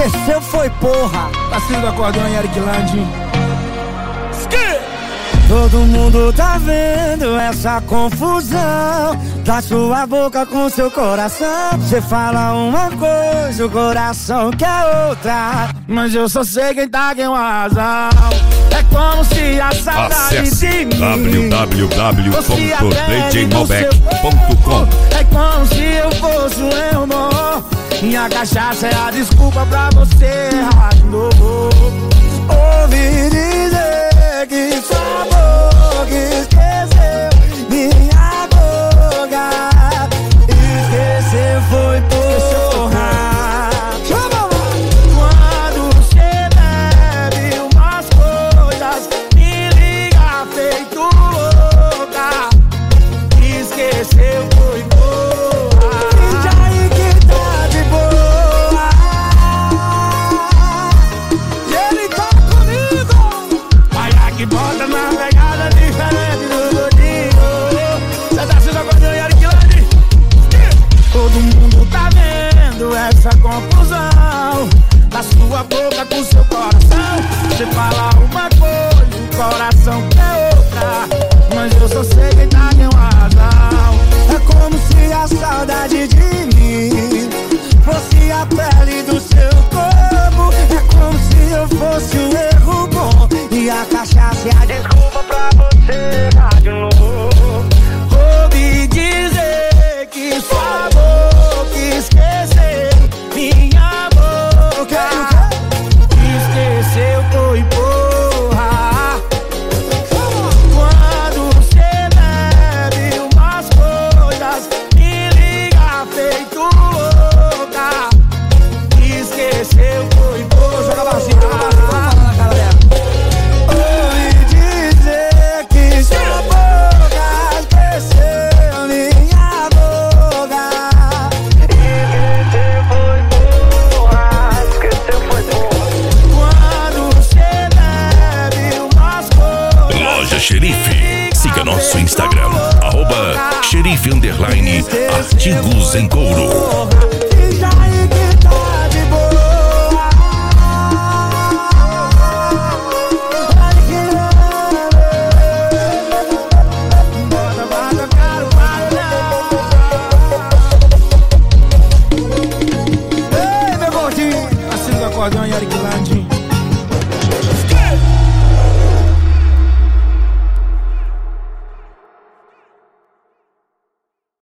Esqueceu foi porra. Parceiro do acordeão, Eric Land. Todo mundo tá vendo essa confusão da sua boca com seu coração. Você fala uma coisa, o coração quer outra. Mas eu só sei quem tá com razão. É como se a saudade Acesse de mim www.djmalbec.com. É como se eu fosse um irmão e a cachaça é a desculpa pra você errar de novo. Ouvi dizer que sua boca esqueceu minha boca. Esquecer foi porra. Quando você bebe umas coisas, me liga feito louca. Esqueceu foi porra. Finge aí que tá de boa. E ele tá comigo. Vai que bota na pegada diferente do gordinho. Cê tá sendo acordeão e Eric Land. Todo mundo tá vendo essa confusão da sua boca com seu coração. Você fala uma coisa, o coração quer outra. Mas eu só sei quem tá com razão. É como se a saudade de mim fosse a pele do seu corpo. É como se eu fosse um erro bom e a cachaça é a desculpa pra você errar de novo. Ouvi dizer que sua boca esqueceu minha boca. Esqueceu foi porra. Quando você bebe umas coisas, me liga feito louca. Esqueceu foi porra. Joga baixinho, galera. Ouvi dizer que sua boca esqueceu minha boca. Esqueceu foi porra. Esqueceu foi porra. Quando você bebe umas coisas, Loja Xerife. Siga nosso Instagram, @xerife_artigos em couro.